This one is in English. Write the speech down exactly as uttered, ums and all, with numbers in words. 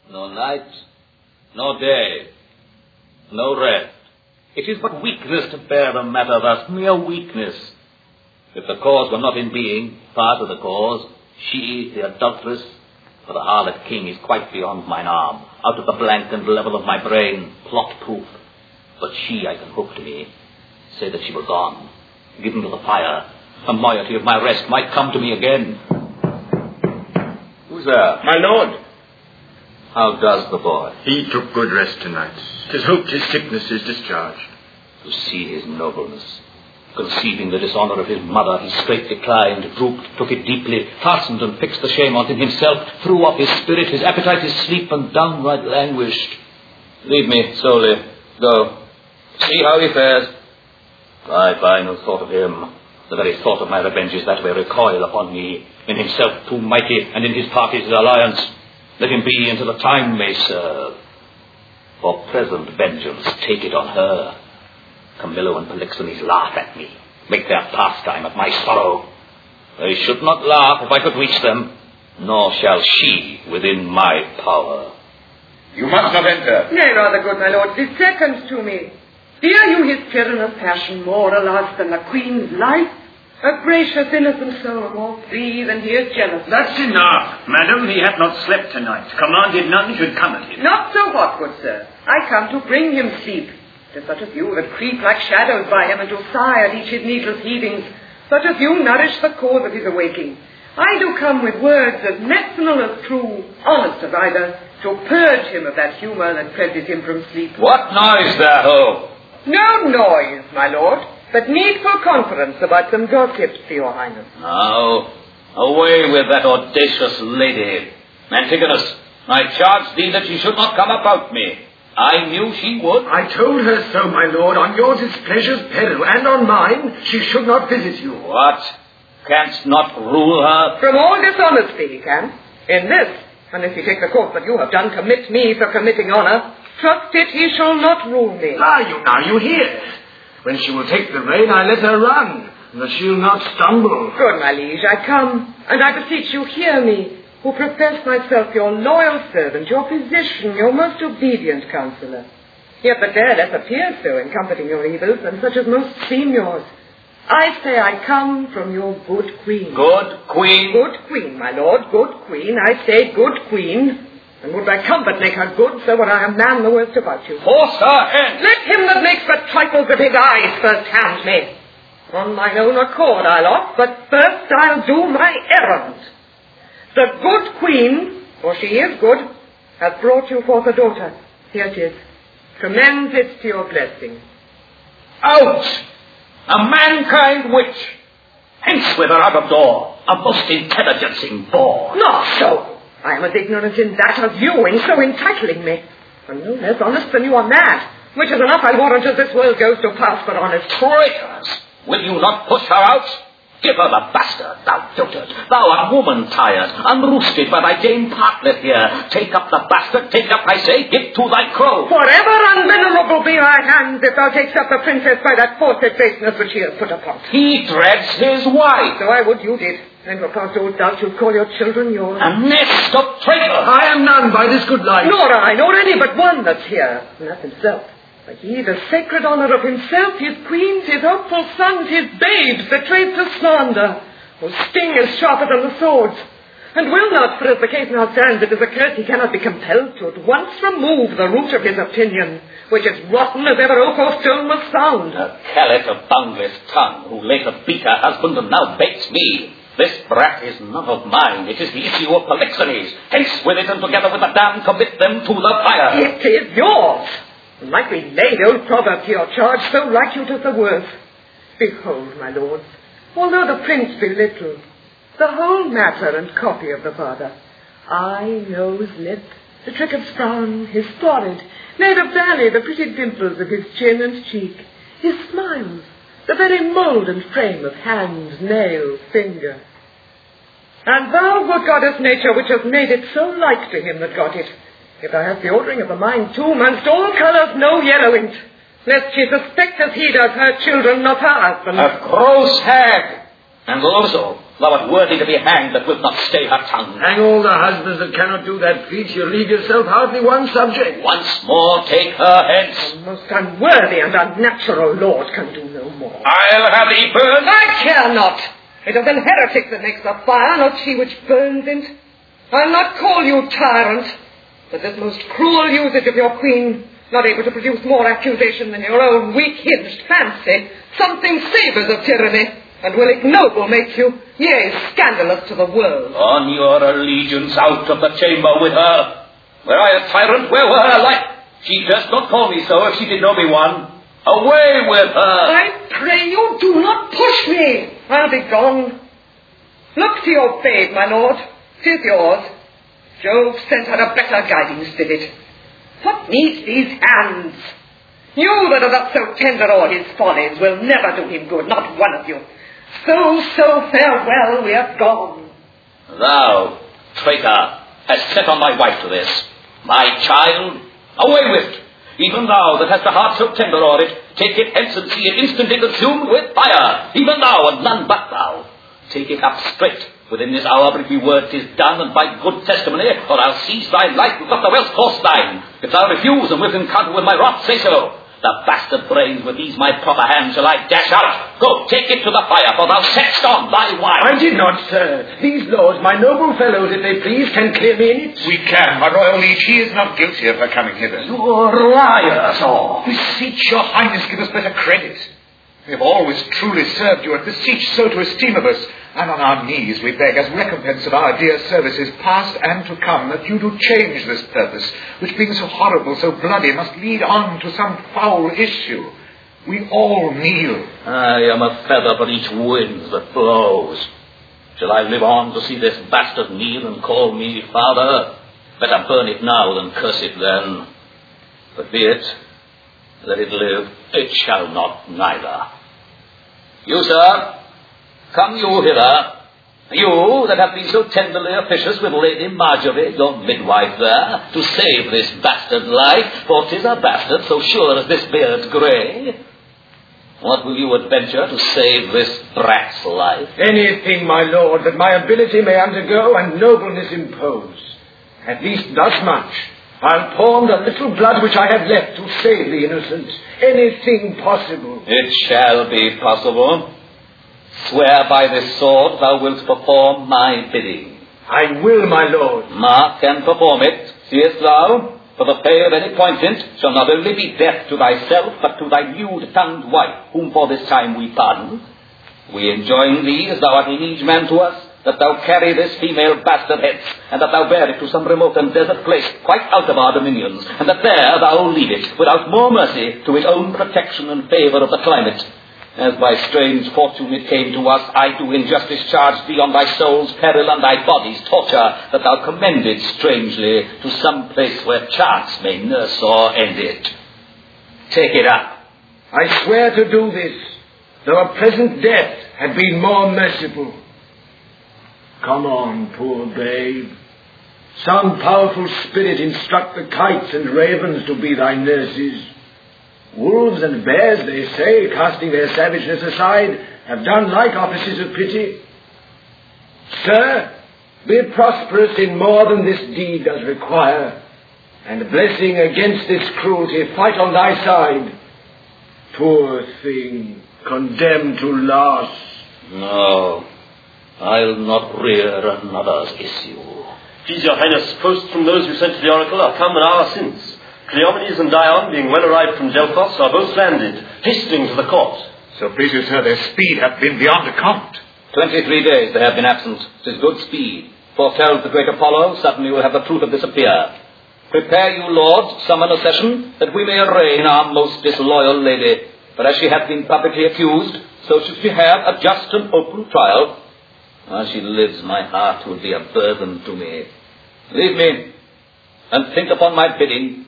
No night, no day, no rest. It is but weakness to bear the matter thus, mere weakness. If the cause were not in being, part of the cause, she, the adulteress, for the harlot king is quite beyond mine arm, out of the blank and level of my brain, plot-proof. But she, I can hope to me, say that she were gone, given to the fire. A moiety of my rest might come to me again. Who's there? My lord. How does the boy? He took good rest tonight. 'Tis hoped his sickness is discharged. To see his nobleness, conceiving the dishonour of his mother, he straight declined, drooped, took it deeply, fastened and fixed the shame on him himself, threw off his spirit, his appetite, his sleep, and downright languished. Leave me solely. Go. See how he fares. I buy no thought of him. The very thought of my revenge is that way recoil upon me, in himself too mighty, and in his party's alliance. Let him be until the time may serve. For present vengeance, take it on her. Camillo and Polixenes laugh at me, make their pastime of my sorrow. They should not laugh if I could reach them, nor shall she within my power. You must not enter. Nay, rather good, my lord, be second to me. Fear you his tyrannous passion more, alas, than the queen's life? A gracious, innocent soul, more free than he is jealous. That's enough, madam. He hath not slept tonight. Commanded none should come at him. Not so hot, good sir. I come to bring him sleep. To such as you that creep like shadows by him, and to sigh at each his needless heavings, such as you nourish the cause of his awaking. I do come with words as medicinal as true, honest as either, to purge him of that humour that prevented him from sleep. What noise there, ho? No noise, my lord, but needful conference about some gossips to your highness. Now, away with that audacious lady. Antigonus, I charge thee that she should not come about me. I knew she would. I told her so, my lord, on your displeasure's peril, and on mine, she should not visit you. What? Canst not rule her? From all dishonesty he can. In this, unless he take the course that you have done, commit me for committing honour. Trust it, he shall not rule me. Ah, you now, you hear. When she will take the rein, I let her run, that she'll not stumble. Good, my liege, I come, and I beseech you hear me, who profess myself your loyal servant, your physician, your most obedient counsellor. Yet but dare less appear so in comforting your evils than such as most seem yours. I say I come from your good queen. Good queen? Good queen, my lord, good queen. I say good queen. And would my comfort make her good, so would I a man the worst about you. Force her hence! Let him that makes but trifles of his eyes first hand me. On mine own accord I'll off, but first I'll do my errand. The good queen, for she is good, hath brought you forth a daughter. Here it is. Commends it to your blessing. Out! A mankind witch! Hence with her out of door, a most intelligencing bore. Not so! I am as ignorant in that as you in so entitling me. And no less honest than you are mad, which is enough, I warrant, as this world goes to pass for honest. Traitors! Will you not push her out? Give her the bastard, thou dotard. Thou art woman-tired, unroosted by thy Dame Partlet here. Take up the bastard, take up, I say, give to thy crow. Forever unvenerable be thy hands if thou takes up the princess by that forced baseness which he has put upon. He dreads his wife. So I would you did. And for past all doubt you'd call your children yours. A nest of traitors. I am none by this good light. Nor I, nor any but one that's here, and that's himself. For he, the sacred honour of himself, his queens, his hopeful sons, his babes, betrayed to slander, whose sting is sharper than the swords, and will not, for as the case now stands, it is a curse he cannot be compelled to, at once remove the root of his opinion, which is rotten as ever oak or stone was sound. A callet of boundless tongue, who later beat her husband and now baits me. This brat is none of mine. It is the issue of Polixenes. Hence with it, and together with the damned commit them to the fire. It is yours. And like we laid old proverb to your charge, so like you does the worth. Behold, my lords, although the prince be little, the whole matter and copy of the father, eye, nose, lip, the trick of frown, his forehead, made of valley, the pretty dimples of his chin and cheek, his smiles, the very mould and frame of hand, nail, finger. And thou, good goddess nature, which has made it so like to him that got it, if thou hast the ordering of the mind too, manst all colours no yellow int, lest she suspect as he does her children, not her husband. A gross hag, and also Thou art worthy to be hanged that wilt not stay her tongue. Hang all the husbands that cannot do that feat. You leave yourself hardly one subject. Once more take her hence. The most unworthy and unnatural lord can do no more. I'll have thee burned. I care not. It is an heretic that makes the fire, not she which burns it. I'll not call you tyrant, but this most cruel usage of your queen, not able to produce more accusation than your own weak-hinged fancy, something savours of tyranny, and will ignoble make you, yea, scandalous to the world. On your allegiance out of the chamber with her. Were I a tyrant, where were her life? She durst not call me so if she did know me one. Away with her! I pray you, do not push me. I'll be gone. Look to your babe, my lord. 'Tis yours. Jove sent her a better guiding spirit. What needs these hands? You that are not so tender o'er his follies will never do him good, not one of you. So, so farewell, we are gone. Thou, traitor, hast set on my wife to this. My child, away with it. Even thou that hast a heart so tender o'er it, take it hence and see it instantly consumed with fire. Even thou and none but thou. Take it up straight. Within this hour, but if your word is done, and by good testimony, or I'll seize thy life with what thou else cost thine. If thou refuse, and wilt encounter with my wrath, say so. The bastard brains with these my proper hands shall I dash out. Go, take it to the fire, for thou settest on thy wife. I did not, sir. These lords, my noble fellows, if they please, can clear me in it. We can, my royal liege. He is not guilty of her coming hither. You're liars all. Beseech your highness, give us better credit. We have always truly served you, and beseech so to esteem of us. And on our knees we beg, as recompense of our dear services, past and to come, that you do change this purpose, which being so horrible, so bloody, must lead on to some foul issue. We all kneel. I am a feather for each wind that blows. Shall I live on to see this bastard kneel and call me father? Better burn it now than curse it then. But be it, let it live, it shall not neither. You, sir, come you hither, you that have been so tenderly officious with Lady Marjorie, your midwife there, to save this bastard life, for 'tis a bastard so sure as this beard's grey. What will you adventure to save this brat's life? Anything, my lord, that my ability may undergo and nobleness impose. At least thus much. I'll pawn the little blood which I have left to save the innocent. Anything possible. It shall be possible. Swear by this sword thou wilt perform my bidding. I will, my lord. Mark and perform it, seest thou? For the pay of any pointent shall not only be death to thyself, but to thy lewd-tongued wife, whom for this time we pardon. We enjoin thee, as thou art liege man to us, that thou carry this female bastard hence, and that thou bear it to some remote and desert place, quite out of our dominions, and that there thou leave it, without more mercy, to its own protection and favour of the climate. As by strange fortune it came to us, I do in justice charge thee on thy soul's peril and thy body's torture, that thou commend it strangely to some place where chance may nurse or end it. Take it up. I swear to do this, though a present death had been more merciful. Come on, poor babe. Some powerful spirit instruct the kites and ravens to be thy nurses. Wolves and bears, they say, casting their savageness aside, have done like offices of pity. Sir, be prosperous in more than this deed does require, and blessing against this cruelty, fight on thy side. Poor thing, condemned to loss. No, I'll not rear another's issue. Please your highness, posts from those who sent to the oracle are come an hour since. Cleomenes and Dion, being well arrived from Delphos, are both landed, hastening to the court. So please you, sir, their speed hath been beyond account. Twenty-three days they have been absent. 'Tis good speed. Foretells the great Apollo, suddenly will have the truth of this appear. Prepare you, lords, summon a session, that we may arraign our most disloyal lady. For as she hath been publicly accused, so should she have a just and open trial. While she lives, my heart will be a burden to me. Leave me, and think upon my bidding.